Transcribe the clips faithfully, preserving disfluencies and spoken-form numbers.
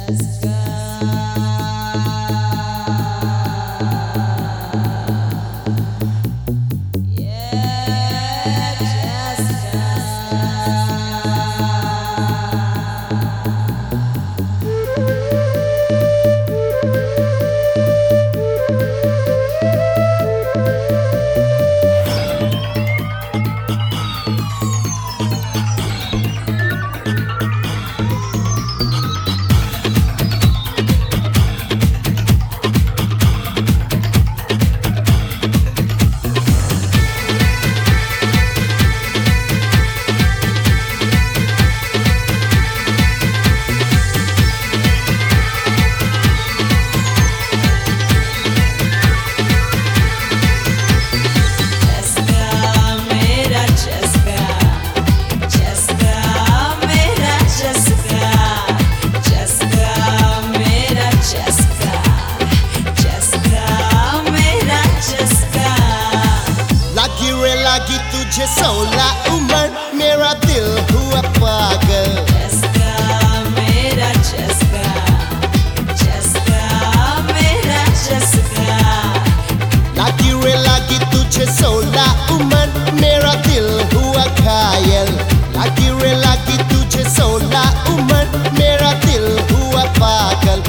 लगी तुझे सोलह उम्र मेरा दिल हुआ पागल। चस्का मेरा चस्का, चस्का मेरा चस्का। लगी रे लगी तुझे सोलह उम्र मेरा दिल हुआ घायल। लगी रे लगी तुझे सोलह उम्र मेरा दिल हुआ पागल।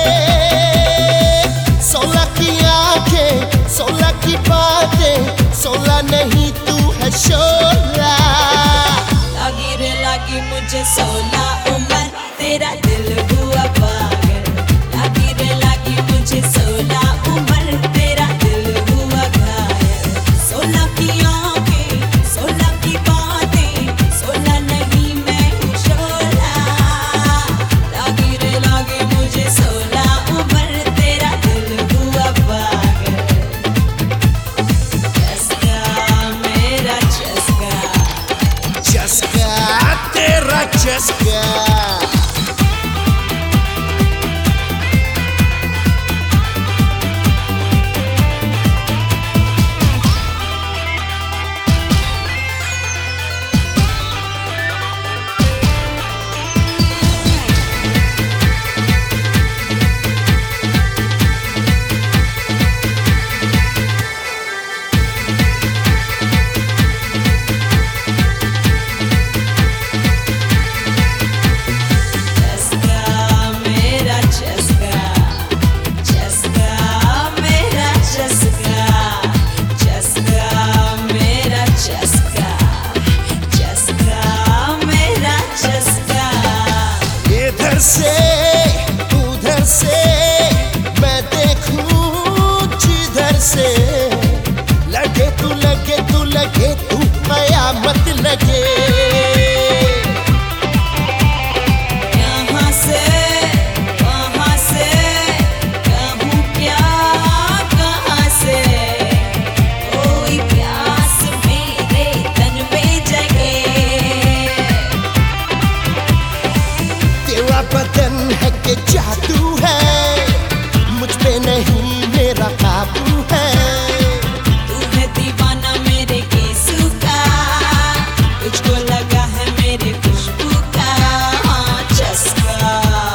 सोलह की आंखें सोलह की बातें सोलह नहीं तू है शोला। लगी रे लगी मुझे सोलह उम्र तेरा दिल हुआ पागल। लगी रे लगी मुझे सोलह उम्र तेरा दिल हुआ घायल। सोलह की आंखें सोलह की बातें सोलह नहीं मैं हूँ शोला। लगी रे लगी मुझे सोलह उम्र तेरा दिल हुआ पागल। चस्का तेरा चस्का। इधर से उधर से मैं देखूं जिधर से लगे तू लगे तू लगे तू कयामत लगे। यहाँ से वहाँ से कहूँ क्या कहाँ से कोई प्यास मेरे तन में जगे। तेरा बदन है कि जादू है मुझ पे नहीं मेरा काबू है। तू है दीवाना मेरे केसू का तुझको लगा है मेरे खुशबू का हाँ, चस्का।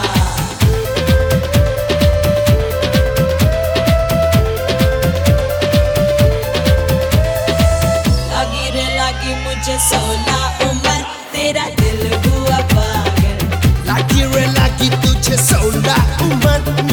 लगी रे लगी मुझे सोलह उम्र तेरा दिल हुआ पागल। लगी रे लगी तुझे सोलह उम्र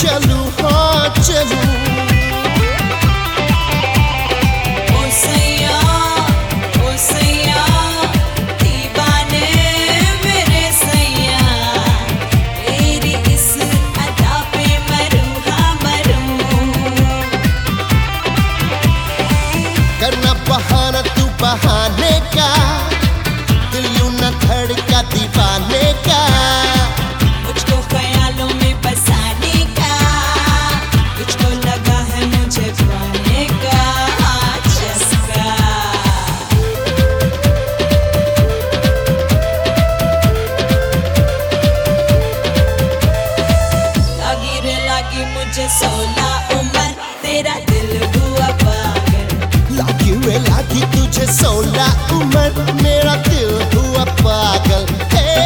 चलूं हाँ चलूं। ओ सैया ओ सैया दीवाने मेरे सैया, तेरी इस अदा पे मरूं हाँ मरूं। करना बहाना तू बहाने का, दिल यूं न धड़का दीवाने का। मुझको ख्यालों में बसाने का, तुझको लगा है मुझे पाने का चस्का। लगी रे लगी मुझे सोलह उम्र, तेरा दिल हुआ पागल। लागी रे लागी तुझे सोलह उम्र, मेरा दिल हुआ पागल। हे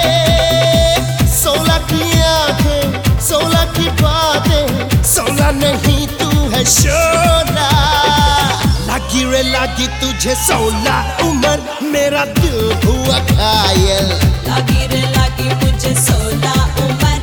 सोलह की आंखें सोलह की बातें, सोलह नहीं तू है शोला। लागी रे लागी तुझे सोलह उम्र, मेरा दिल हुआ घायल। लगी रे लगी मुझे सोलह उम्र,